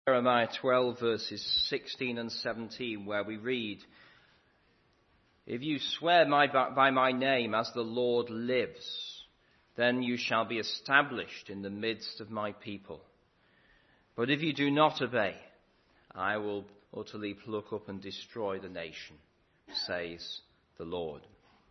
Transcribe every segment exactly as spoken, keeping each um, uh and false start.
Jeremiah twelve verses sixteen and seventeen, where we read, "If you swear my, by my name as the Lord lives, then you shall be established in the midst of my people. But if you do not obey, I will utterly pluck up and destroy the nation, says the Lord."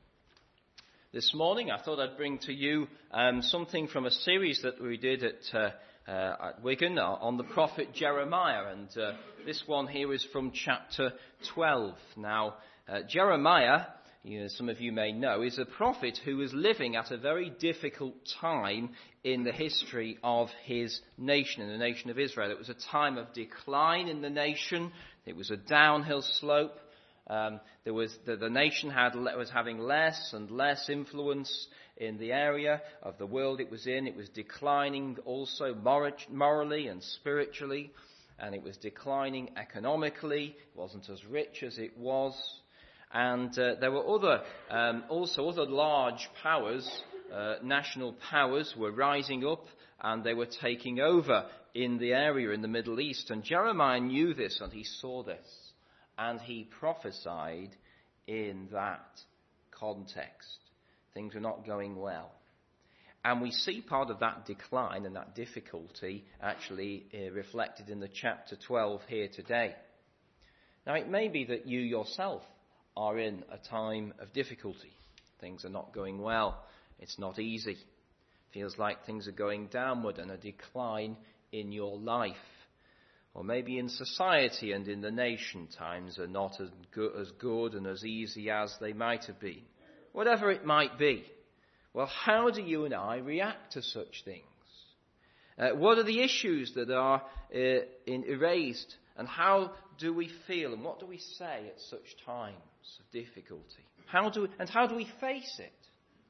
This morning I thought I'd bring to you um, something from a series that we did at uh, Uh, at Wigan uh, on the prophet Jeremiah, and uh, this one here is from chapter twelve. Now, uh, Jeremiah, you know, some of you may know, is a prophet who was living at a very difficult time in the history of his nation, in the nation of Israel. It was a time of decline in the nation. It was a downhill slope. Um, there was the, the nation had was having less and less influence in the area of the world it was in. It was declining also morally and spiritually, and it was declining economically. It wasn't as rich as it was. And uh, there were other, um, also other large powers, uh, national powers were rising up, and they were taking over in the area in the Middle East. And Jeremiah knew this, and he saw this, and he prophesied in that context. Things were not going well. And we see part of that decline and that difficulty actually uh, reflected in the chapter twelve here today. Now, it may be that you yourself are in a time of difficulty. Things are not going well. It's not easy. Feels like things are going downward and a decline in your life. Or maybe in society and in the nation, times are not as good, as good and as easy as they might have been. Whatever it might be. Well, how do you and I react to such things? Uh, what are the issues that are uh, in, erased, and how do we feel, and what do we say at such times of difficulty? How do we, and how do we face it?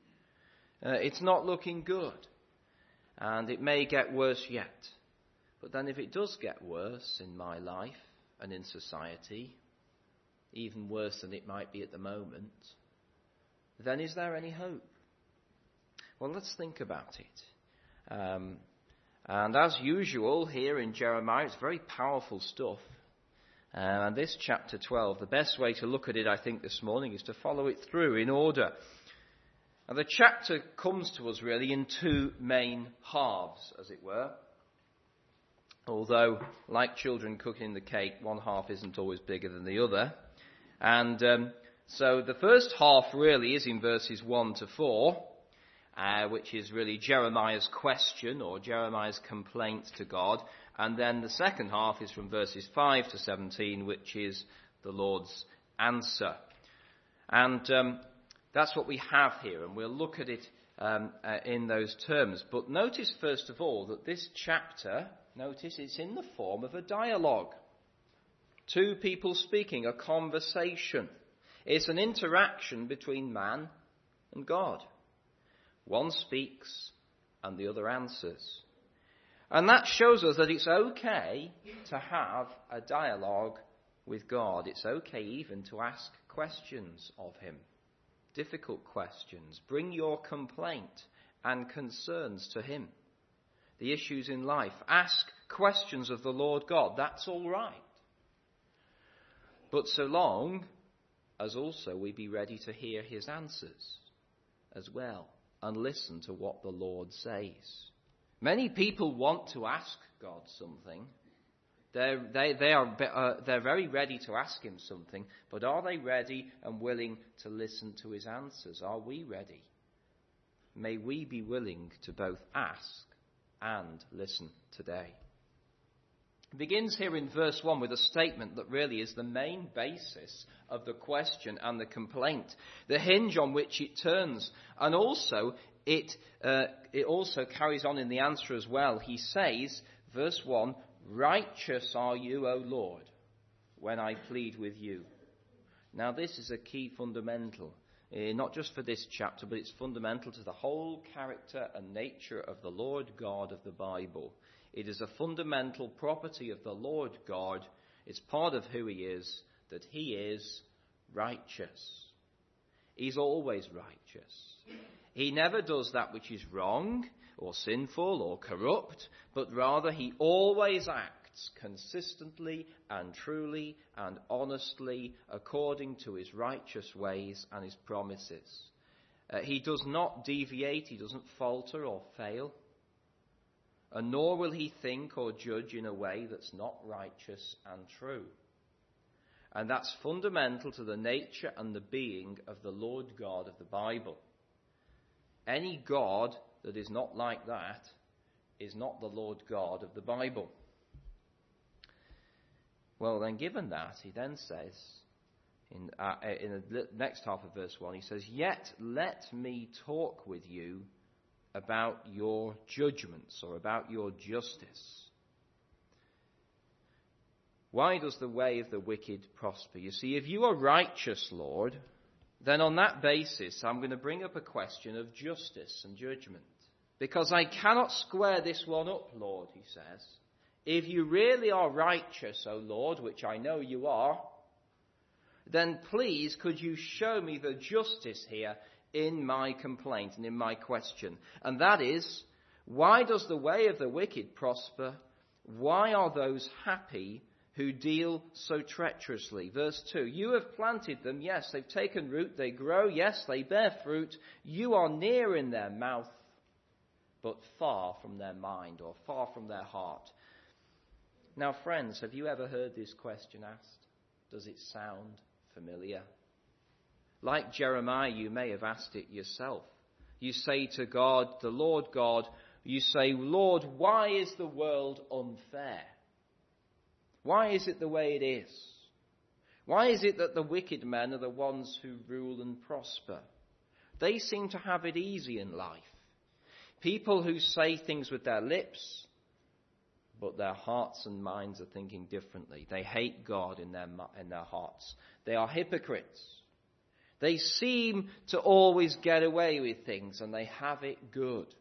Uh, it's not looking good, and it may get worse yet. But then if it does get worse in my life and in society, even worse than it might be at the moment, then is there any hope? Well, let's think about it. Um, and as usual, here in Jeremiah, it's very powerful stuff. Uh, and this chapter twelve, the best way to look at it, I think, this morning is to follow it through in order. And the chapter comes to us really in two main halves, as it were. Although, like children cooking the cake, one half isn't always bigger than the other. And um, so the first half really is in verses one to four, uh, which is really Jeremiah's question or Jeremiah's complaint to God. And then the second half is from verses five to seventeen, which is the Lord's answer. And um, that's what we have here, and we'll look at it um, uh, in those terms. But notice, first of all, that this chapter, notice it's in the form of a dialogue. Two people speaking, a conversation. It's an interaction between man and God. One speaks and the other answers. And that shows us that it's okay to have a dialogue with God. It's okay even to ask questions of him. Difficult questions. Bring your complaint and concerns to him. The issues in life. Ask questions of the Lord God. That's all right. But so long as also we be ready to hear his answers as well and listen to what the Lord says. Many people want to ask God something. They're, they, they are, uh, they're very ready to ask him something, but are they ready and willing to listen to his answers? Are we ready? May we be willing to both ask and listen today. It begins here in verse one with a statement that really is the main basis of the question and the complaint, the hinge on which it turns, and also it uh, it also carries on in the answer as well. He says, verse one, "Righteous are you, O Lord, when I plead with you." Now this is a key fundamental, uh, not just for this chapter, but it's fundamental to the whole character and nature of the Lord God of the Bible. It is a fundamental property of the Lord God. It's part of who he is, that he is righteous. He's always righteous. He never does that which is wrong or sinful or corrupt, but rather he always acts acts consistently and truly and honestly according to his righteous ways and his promises. Uh, he does not deviate, he doesn't falter or fail, and nor will he think or judge in a way that's not righteous and true. And that's fundamental to the nature and the being of the Lord God of the Bible. Any God that is not like that is not the Lord God of the Bible. Well, then, given that, he then says, in, uh, in the next half of verse one, he says, "Yet let me talk with you about your judgments," or about your justice. Why does the way of the wicked prosper? You see, if you are righteous, Lord, then on that basis I'm going to bring up a question of justice and judgment. Because I cannot square this one up, Lord, he says. If you really are righteous, O Lord, which I know you are, then please could you show me the justice here in my complaint and in my question. And that is, why does the way of the wicked prosper? Why are those happy who deal so treacherously? Verse two, "You have planted them, yes, they've taken root, they grow, yes, they bear fruit. You are near in their mouth, but far from their mind," or far from their heart. Now, friends, have you ever heard this question asked? Does it sound familiar? Like Jeremiah, you may have asked it yourself. You say to God, the Lord God, you say, "Lord, why is the world unfair? Why is it the way it is? Why is it that the wicked men are the ones who rule and prosper? They seem to have it easy in life. People who say things with their lips, but their hearts and minds are thinking differently. They hate God in their, in their hearts. They are hypocrites. They seem to always get away with things, and they have it good.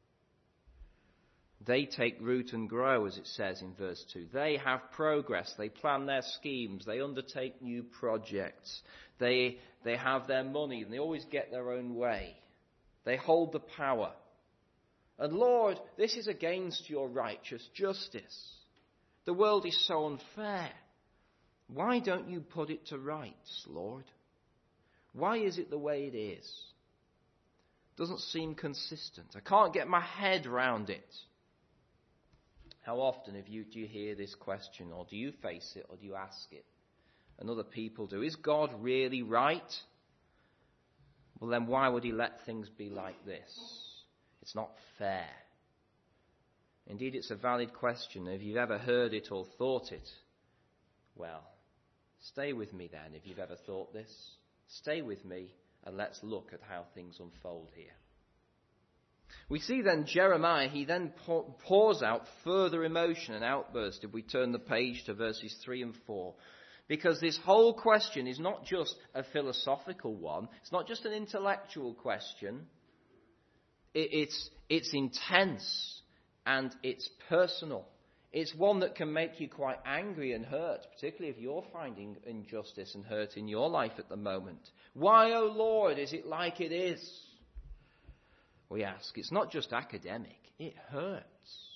They take root and grow," as it says in verse two. They have progress. They plan their schemes. They undertake new projects. They, they have their money, and they always get their own way. They hold the power. And Lord, this is against your righteous justice. The world is so unfair. Why don't you put it to rights, Lord? Why is it the way it is? Doesn't seem consistent. I can't get my head round it. How often have you, do you hear this question, or do you face it, or do you ask it? And other people do. Is God really right? Well, then why would he let things be like this? It's not fair. Indeed, it's a valid question. If you've ever heard it or thought it, well, stay with me then if you've ever thought this. Stay with me and let's look at how things unfold here. We see then Jeremiah, he then pours out further emotion and outburst if we turn the page to verses three and four. Because this whole question is not just a philosophical one. It's not just an intellectual question. It, it's, it's intense and it's personal. It's one that can make you quite angry and hurt, particularly if you're finding injustice and hurt in your life at the moment. Why, O Lord, is it like it is? We ask. It's not just academic. It hurts.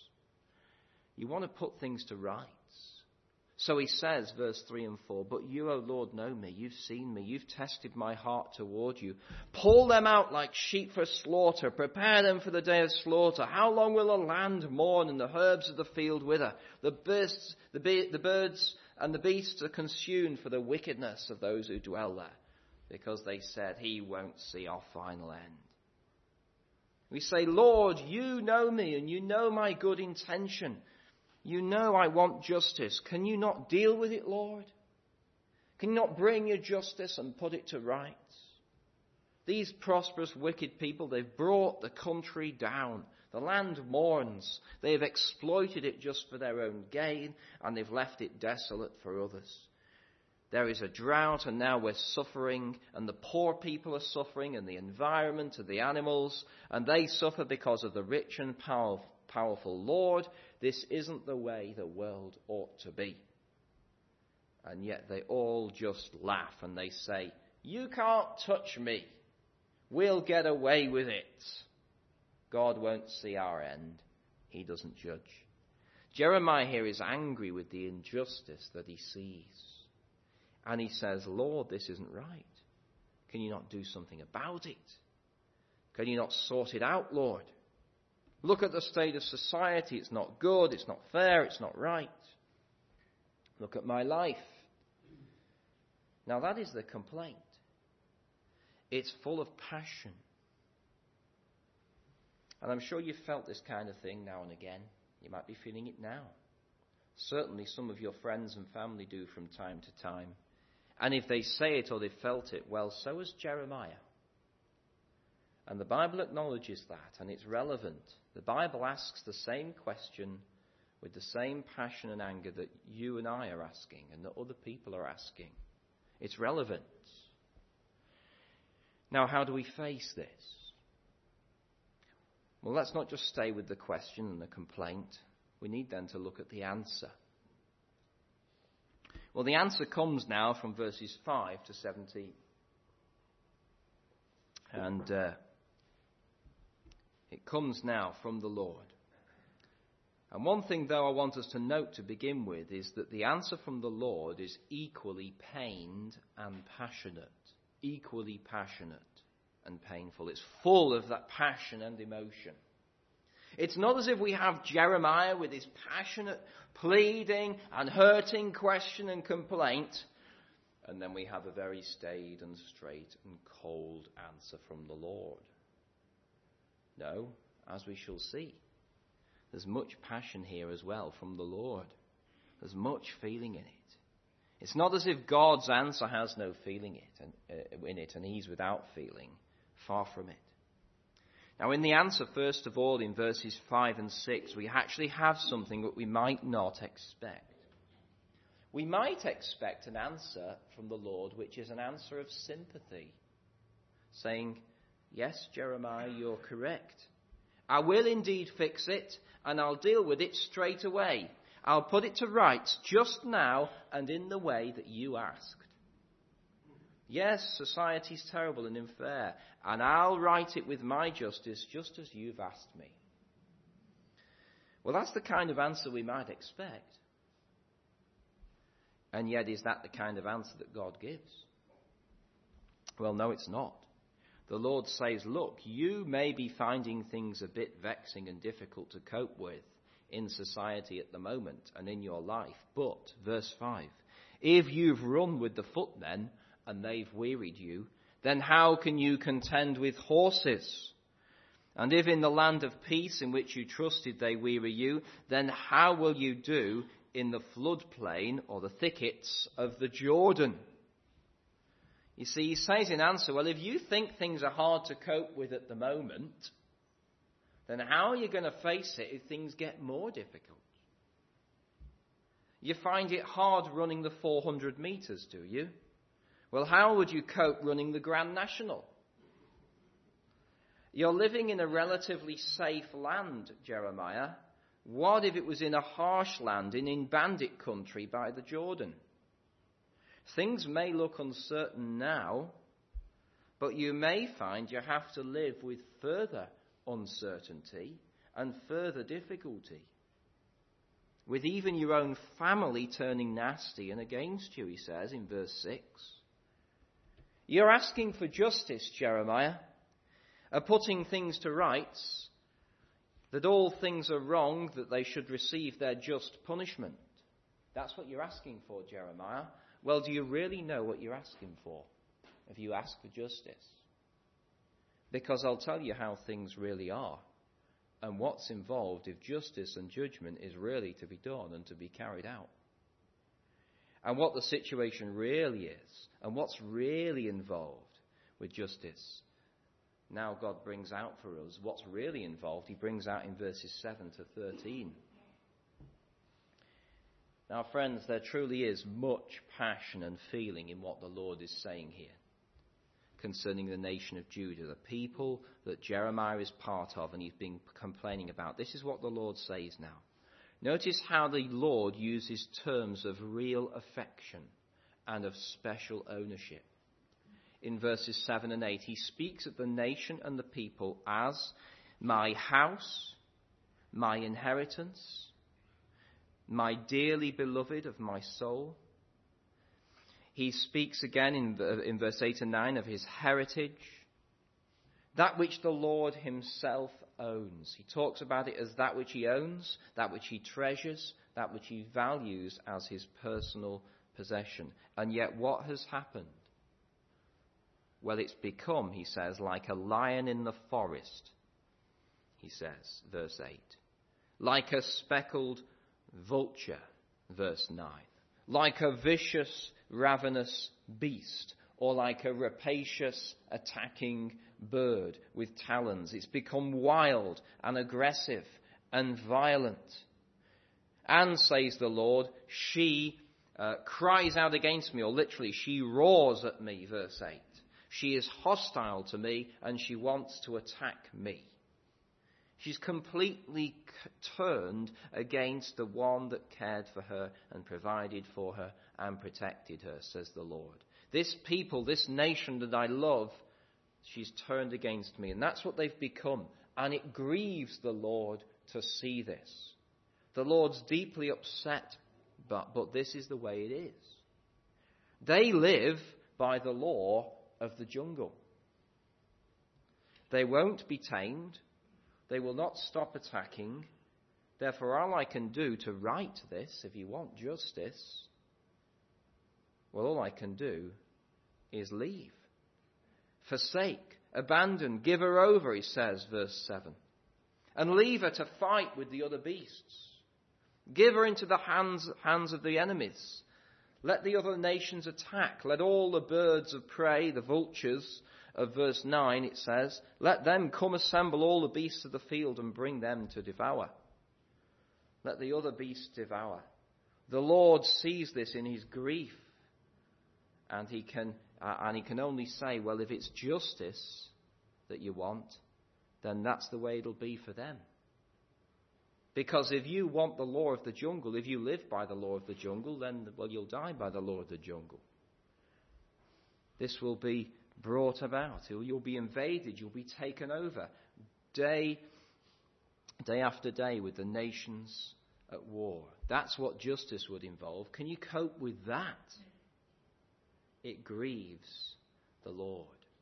You want to put things to rights. So he says, verse three and four, "But you, O Lord, know me. You've seen me. You've tested my heart toward you. Pull them out like sheep for slaughter. Prepare them for the day of slaughter. How long will the land mourn and the herbs of the field wither? The birds, the, be- the birds and the beasts are consumed for the wickedness of those who dwell there, because they said, he won't see our final end." We say, "Lord, you know me and you know my good intention. You know I want justice. Can you not deal with it, Lord? Can you not bring your justice and put it to rights?" These prosperous, wicked people, they've brought the country down. The land mourns. They've exploited it just for their own gain, and they've left it desolate for others. There is a drought, and now we're suffering, and the poor people are suffering, and the environment and the animals, and they suffer because of the rich and powerful. Powerful Lord, this isn't the way the world ought to be. And yet they all just laugh and they say, "You can't touch me. We'll get away with it." God won't see our end. He doesn't judge. Jeremiah here is angry with the injustice that he sees. And he says, Lord, this isn't right. Can you not do something about it? Can you not sort it out, Lord? Look at the state of society. It's not good. It's not fair. It's not right. Look at my life. Now that is the complaint. It's full of passion. And I'm sure you've felt this kind of thing now and again. You might be feeling it now. Certainly some of your friends and family do from time to time. And if they say it or they've felt it, well, so has Jeremiah. And the Bible acknowledges that, and it's relevant. The Bible asks the same question with the same passion and anger that you and I are asking and that other people are asking. It's relevant. Now, how do we face this? Well, let's not just stay with the question and the complaint. We need then to look at the answer. Well, the answer comes now from verses five to seventeen. And uh, it comes now from the Lord. And one thing, though, I want us to note to begin with is that the answer from the Lord is equally pained and passionate. Equally passionate and painful. It's full of that passion and emotion. It's not as if we have Jeremiah with his passionate pleading and hurting question and complaint, and then we have a very staid and straight and cold answer from the Lord. No, as we shall see, there's much passion here as well from the Lord. There's much feeling in it. It's not as if God's answer has no feeling it and, uh, in it and he's without feeling. Far from it. Now in the answer, first of all, in verses five and six, we actually have something that we might not expect. We might expect an answer from the Lord which is an answer of sympathy, saying, yes, Jeremiah, you're correct. I will indeed fix it, and I'll deal with it straight away. I'll put it to rights just now and in the way that you asked. Yes, society's terrible and unfair, and I'll right it with my justice just as you've asked me. Well, that's the kind of answer we might expect. And yet, is that the kind of answer that God gives? Well, no, it's not. The Lord says, look, you may be finding things a bit vexing and difficult to cope with in society at the moment and in your life. But, verse five, if you've run with the footmen and they've wearied you, then how can you contend with horses? And if in the land of peace in which you trusted they weary you, then how will you do in the floodplain or the thickets of the Jordan? You see, he says in answer, well, if you think things are hard to cope with at the moment, then how are you going to face it if things get more difficult? You find it hard running the four hundred metres, do you? Well, how would you cope running the Grand National? You're living in a relatively safe land, Jeremiah. What if it was in a harsh land, in, in bandit country by the Jordan? Things may look uncertain now, but you may find you have to live with further uncertainty and further difficulty, with even your own family turning nasty and against you, he says in verse six. You're asking for justice, Jeremiah, are putting things to rights, that all things are wrong, that they should receive their just punishment. That's what you're asking for, Jeremiah. Well, do you really know what you're asking for if you ask for justice? Because I'll tell you how things really are and what's involved if justice and judgment is really to be done and to be carried out. And what the situation really is, and what's really involved with justice. Now God brings out for us what's really involved. He brings out in verses seven to thirteen. Now, friends, there truly is much passion and feeling in what the Lord is saying here concerning the nation of Judah, the people that Jeremiah is part of and he's been complaining about. This is what the Lord says now. Notice how the Lord uses terms of real affection and of special ownership. In verses seven and eight, he speaks of the nation and the people as my house, my inheritance, my dearly beloved of my soul. He speaks again in, in verse eight and nine of his heritage, that which the Lord himself owns. He talks about it as that which he owns, that which he treasures, that which he values as his personal possession. And yet what has happened? Well, it's become, he says, like a lion in the forest, he says, verse eight. Like a speckled vulture, verse nine. Like a vicious, ravenous beast, or like a rapacious, attacking bird with talons. It's become wild and aggressive and violent. And, says the Lord, she uh, cries out against me, or literally, she roars at me, verse eight. She is hostile to me, and she wants to attack me. She's completely turned against the one that cared for her and provided for her and protected her, says the Lord. This people, this nation that I love, she's turned against me. And that's what they've become. And it grieves the Lord to see this. The Lord's deeply upset, but, but this is the way it is. They live by the law of the jungle. They won't be tamed. They will not stop attacking. Therefore, all I can do to right this, if you want justice, well, all I can do is leave. Forsake, abandon, give her over, he says, verse seven. And leave her to fight with the other beasts. Give her into the hands, hands of the enemies. Let the other nations attack. Let all the birds of prey, the vultures, of verse nine, it says, let them come assemble all the beasts of the field and bring them to devour. Let the other beasts devour. The Lord sees this in his grief. And he can, uh, and he can only say, well, if it's justice that you want, then that's the way it'll be for them. Because if you want the law of the jungle, if you live by the law of the jungle, then, well, you'll die by the law of the jungle. This will be brought about. You'll be invaded. You'll be taken over day, day after day with the nations at war. That's what justice would involve. Can you cope with that? It grieves the Lord.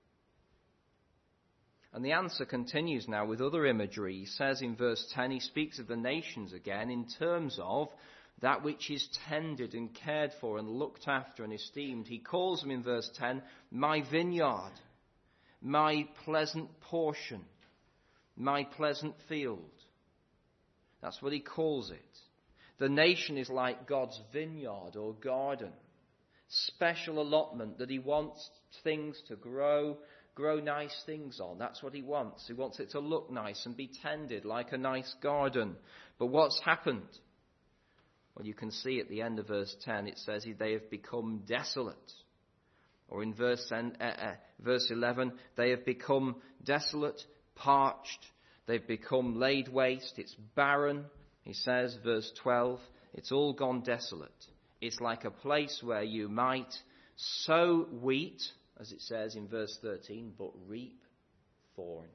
And the answer continues now with other imagery. He says in verse ten, he speaks of the nations again in terms of that which is tended and cared for and looked after and esteemed. He calls them in verse ten, my vineyard, my pleasant portion, my pleasant field. That's what he calls it. The nation is like God's vineyard or garden. Special allotment that he wants things to grow, grow nice things on. That's what he wants. He wants it to look nice and be tended like a nice garden. But what's happened? Well, you can see at the end of verse ten, it says they have become desolate. Or in verse, ten, uh, uh, verse eleven, they have become desolate, parched. They've become laid waste. It's barren. He says, verse twelve, it's all gone desolate. It's like a place where you might sow wheat, as it says in verse thirteen, but reap thorns.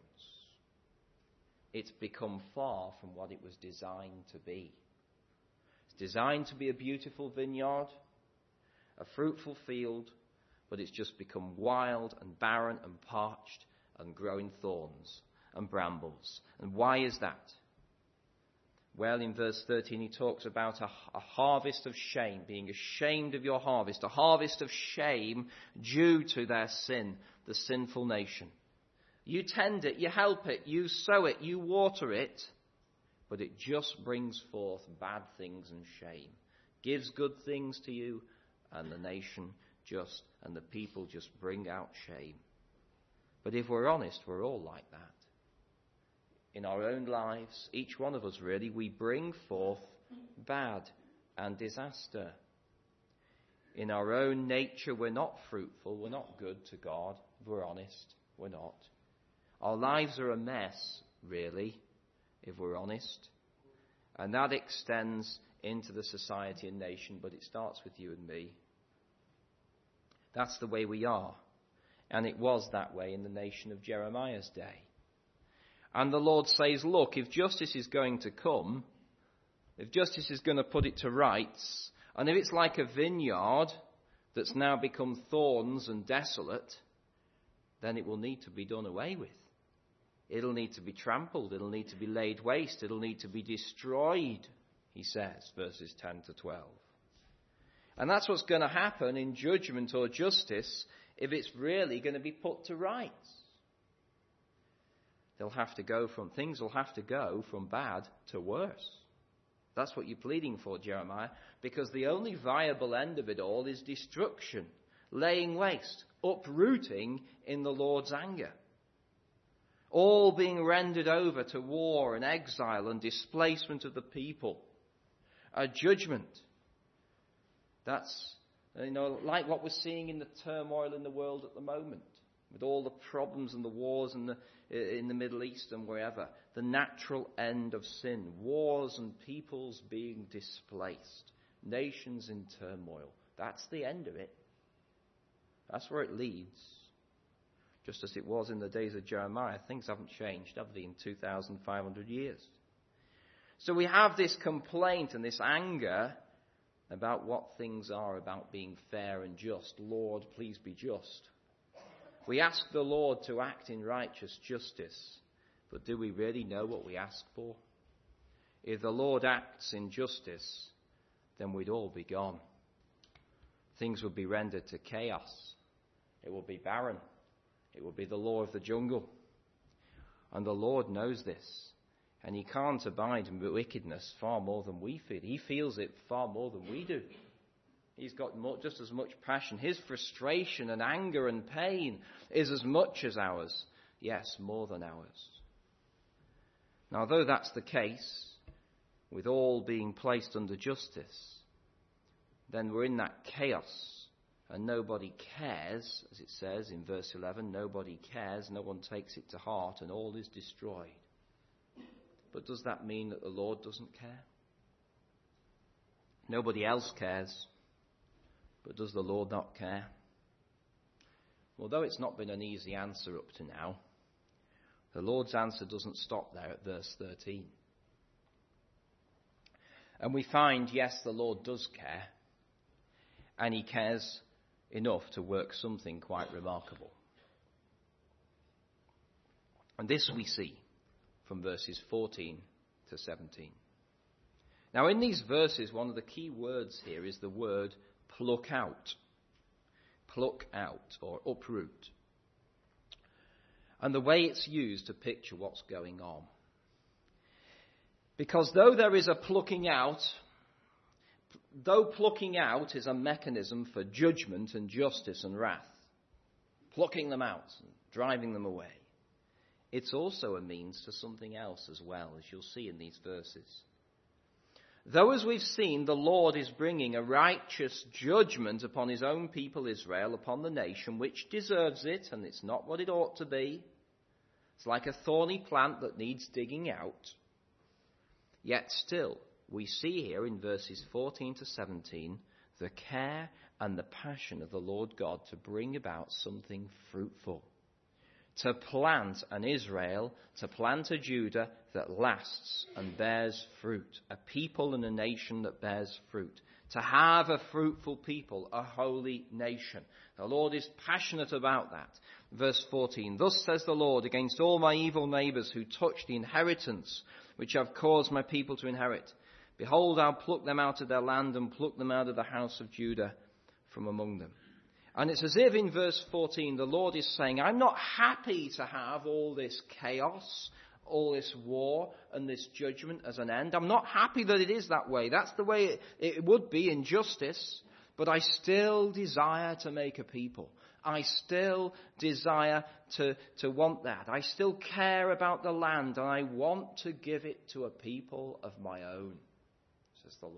It's become far from what it was designed to be. It's designed to be a beautiful vineyard, a fruitful field, but it's just become wild and barren and parched and growing thorns and brambles. And why is that? Well, in verse thirteen, he talks about a, a harvest of shame, being ashamed of your harvest, a harvest of shame due to their sin, the sinful nation. You tend it, you help it, you sow it, you water it, but it just brings forth bad things and shame. Gives good things to you, and the nation just, and the people just bring out shame. But if we're honest, we're all like that. In our own lives, each one of us really, we bring forth bad and disaster. In our own nature, we're not fruitful, we're not good to God, if we're honest, we're not. Our lives are a mess, really, if we're honest. And that extends into the society and nation, but it starts with you and me. That's the way we are. And it was that way in the nation of Jeremiah's day. And the Lord says, look, if justice is going to come, if justice is going to put it to rights, and if it's like a vineyard that's now become thorns and desolate, then it will need to be done away with. It'll need to be trampled. It'll need to be laid waste. It'll need to be destroyed, he says, verses ten to twelve. And that's what's going to happen in judgment or justice if it's really going to be put to rights. They'll have to go from, things will have to go from bad to worse. That's what you're pleading for, Jeremiah, because the only viable end of it all is destruction, laying waste, uprooting in the Lord's anger. All being rendered over to war and exile and displacement of the people. A judgment. That's, you know, like what we're seeing in the turmoil in the world at the moment, with all the problems and the wars in the, in the Middle East and wherever. The natural end of sin. Wars and peoples being displaced. Nations in turmoil. That's the end of it. That's where it leads. Just as it was in the days of Jeremiah. Things haven't changed, have they, in two thousand five hundred years. So we have this complaint and this anger about what things are about being fair and just. Lord, please be just. We ask the Lord to act in righteous justice, but do we really know what we ask for? If the Lord acts in justice, then we'd all be gone. Things would be rendered to chaos. It will be barren. It will be the law of the jungle. And the Lord knows this. And he can't abide in wickedness far more than we feel. He feels it far more than we do. He's got more, just as much passion. His frustration and anger and pain is as much as ours. Yes, more than ours. Now, though that's the case, with all being placed under justice, then we're in that chaos. And nobody cares, as it says in verse eleven, nobody cares, no one takes it to heart, and all is destroyed. But does that mean that the Lord doesn't care? Nobody else cares, but does the Lord not care? Although it's not been an easy answer up to now, the Lord's answer doesn't stop there at verse thirteen. And we find, yes, the Lord does care, and he cares enough to work something quite remarkable. And this we see from verses fourteen to seventeen. Now, in these verses, one of the key words here is the word pluck out. Pluck out, or uproot. And the way it's used to picture what's going on. Because though there is a plucking out, though plucking out is a mechanism for judgment and justice and wrath, plucking them out and driving them away, it's also a means to something else as well, as you'll see in these verses. Though, as we've seen, the Lord is bringing a righteous judgment upon his own people Israel, upon the nation, which deserves it, and it's not what it ought to be. It's like a thorny plant that needs digging out. Yet still, we see here in verses fourteen to seventeen the care and the passion of the Lord God to bring about something fruitful. To plant an Israel, to plant a Judah that lasts and bears fruit. A people and a nation that bears fruit. To have a fruitful people, a holy nation. The Lord is passionate about that. Verse fourteen, thus says the Lord, against all my evil neighbours who touch the inheritance which I've caused my people to inherit. Behold, I'll pluck them out of their land and pluck them out of the house of Judah from among them. And it's as if in verse fourteen the Lord is saying, I'm not happy to have all this chaos, all this war and this judgment as an end. I'm not happy that it is that way. That's the way it, it would be in justice. But I still desire to make a people. I still desire to, to want that. I still care about the land, and I want to give it to a people of my own, says the Lord.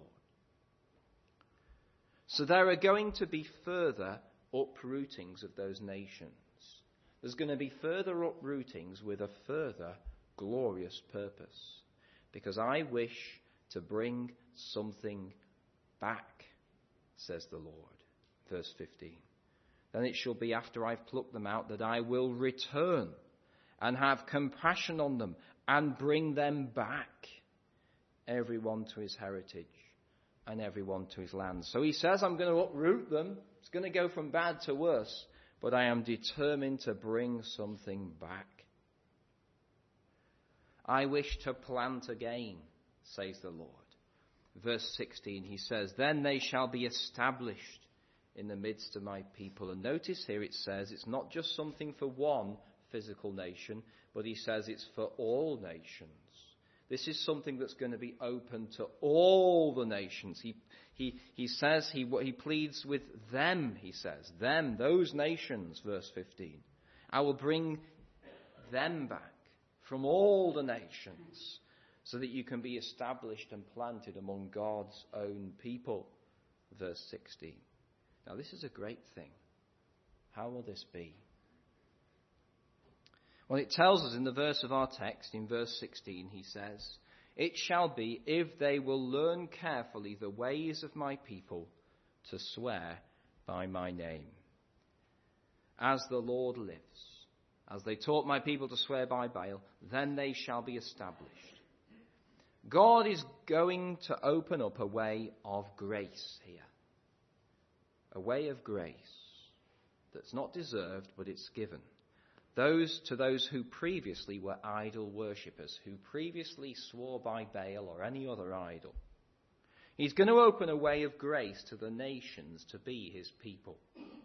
So there are going to be further uprootings of those nations. There's going to be further uprootings with a further glorious purpose. Because I wish to bring something back, says the Lord. Verse fifteen. Then it shall be after I've plucked them out that I will return and have compassion on them and bring them back, everyone to his heritage, and everyone to his land. So he says, I'm going to uproot them. It's going to go from bad to worse, but I am determined to bring something back. I wish to plant again, says the Lord. Verse sixteen, he says, then they shall be established in the midst of my people. And notice here it says it's not just something for one physical nation, but he says it's for all nations. This is something that's going to be open to all the nations. He, he, he says, he, he pleads with them, he says, them, those nations, verse fifteen. I will bring them back from all the nations so that you can be established and planted among God's own people, verse sixteen. Now this is a great thing. How will this be? Well, it tells us in the verse of our text, in verse sixteen, he says, it shall be if they will learn carefully the ways of my people to swear by my name. As the Lord lives, as they taught my people to swear by Baal, then they shall be established. God is going to open up a way of grace here. A way of grace that's not deserved, but it's given. Those to those who previously were idol worshippers, who previously swore by Baal or any other idol. He's going to open a way of grace to the nations to be his people.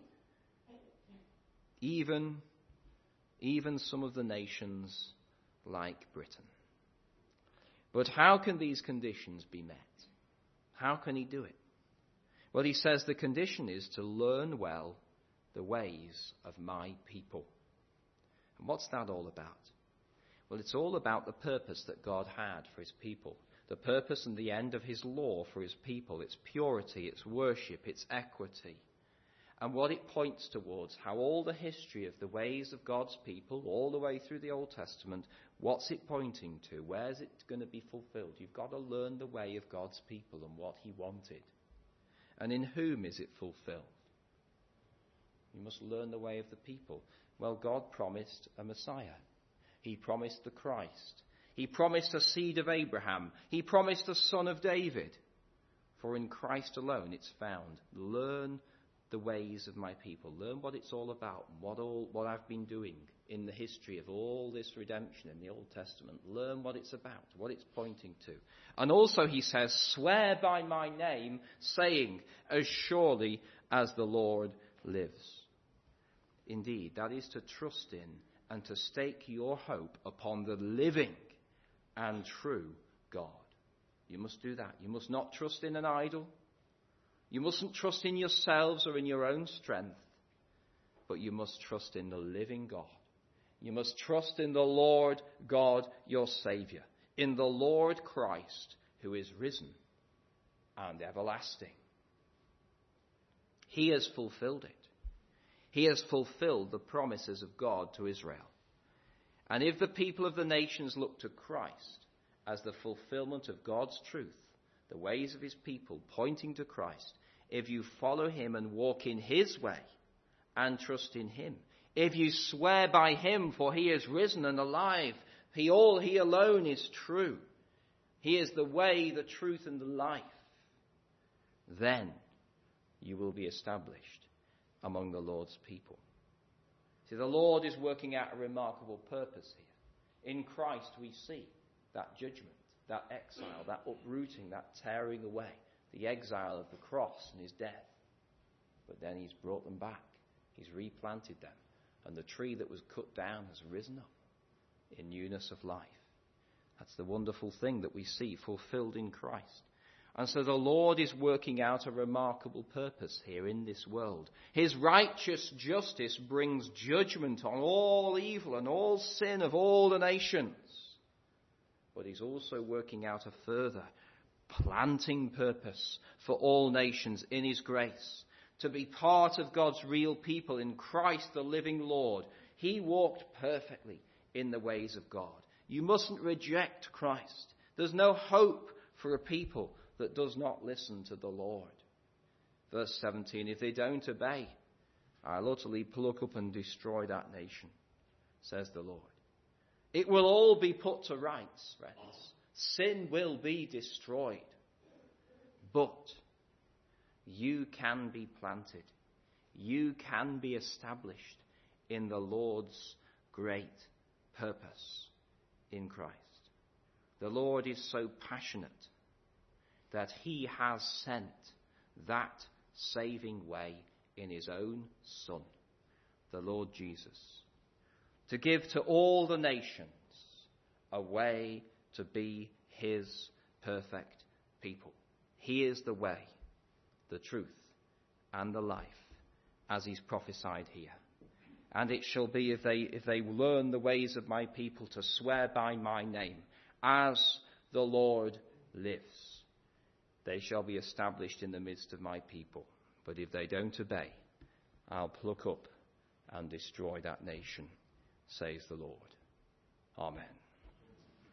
Even, even some of the nations like Britain. But how can these conditions be met? How can he do it? Well, he says the condition is to learn well the ways of my people. And what's that all about? Well, it's all about the purpose that God had for his people. The purpose and the end of his law for his people. It's purity, it's worship, it's equity. And what it points towards, how all the history of the ways of God's people, all the way through the Old Testament, what's it pointing to? Where's it going to be fulfilled? You've got to learn the way of God's people and what he wanted. And in whom is it fulfilled? You must learn the way of the people. Well, God promised a Messiah. He promised the Christ. He promised a seed of Abraham. He promised a son of David. For in Christ alone it's found. Learn the ways of my people. Learn what it's all about, what all what I've been doing in the history of all this redemption in the Old Testament. Learn what it's about, what it's pointing to. And also he says, swear by my name, saying, as surely as the Lord lives. Indeed, that is to trust in and to stake your hope upon the living and true God. You must do that. You must not trust in an idol. You mustn't trust in yourselves or in your own strength, but you must trust in the living God. You must trust in the Lord God, your Saviour, in the Lord Christ, who is risen and everlasting. He has fulfilled it. He has fulfilled the promises of God to Israel. And if the people of the nations look to Christ as the fulfillment of God's truth, the ways of his people pointing to Christ, if you follow him and walk in his way and trust in him, if you swear by him, for he is risen and alive, he all he alone is true. He is the way, the truth, and the life. Then you will be established among the Lord's people. See, the Lord is working out a remarkable purpose here. In Christ we see that judgment, that exile, that uprooting, that tearing away, the exile of the cross and his death. But then he's brought them back. He's replanted them. And the tree that was cut down has risen up in newness of life. That's the wonderful thing that we see fulfilled in Christ. And so the Lord is working out a remarkable purpose here in this world. His righteous justice brings judgment on all evil and all sin of all the nations. But he's also working out a further planting purpose for all nations in his grace. To be part of God's real people in Christ the living Lord. He walked perfectly in the ways of God. You mustn't reject Christ. There's no hope for a people that does not listen to the Lord. Verse seventeen, if they don't obey, I'll utterly pluck up and destroy that nation, says the Lord. It will all be put to rights, friends. Sin will be destroyed. But you can be planted. You can be established in the Lord's great purpose in Christ. The Lord is so passionate that he has sent that saving way in his own Son, the Lord Jesus, to give to all the nations a way to be his perfect people. He is the way, the truth, and the life, as he's prophesied here. And it shall be, if they, if they learn the ways of my people to swear by my name, as the Lord lives, they shall be established in the midst of my people. But if they don't obey, I'll pluck up and destroy that nation, says the Lord. Amen.